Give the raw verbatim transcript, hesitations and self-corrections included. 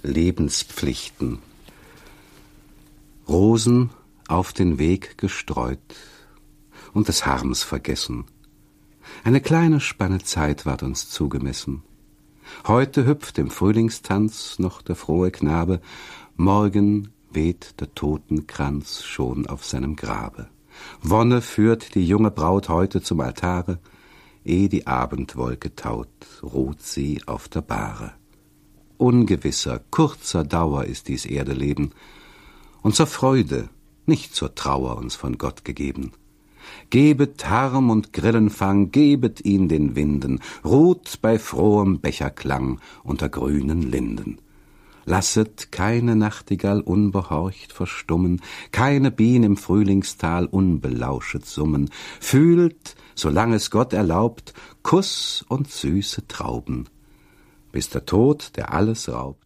Lebenspflichten. Rosen auf den Weg gestreut und des Harms vergessen. Eine kleine Spanne Zeit ward uns zugemessen. Heute hüpft im Frühlingstanz noch der frohe Knabe, morgen weht der Totenkranz schon auf seinem Grabe. Wonne führt die junge Braut heute zum Altare, eh die Abendwolke taut, ruht sie auf der Bahre. Ungewisser, kurzer Dauer ist dies Erdeleben, und zur Freude, nicht zur Trauer uns von Gott gegeben. Gebet Harm und Grillenfang, gebet ihn den Winden, ruht bei frohem Becherklang unter grünen Linden. Lasset keine Nachtigall unbehorcht verstummen, keine Bien im Frühlingstal unbelauschet summen, fühlt, solang es Gott erlaubt, Kuss und süße Trauben, bis der Tod, der alles raubt,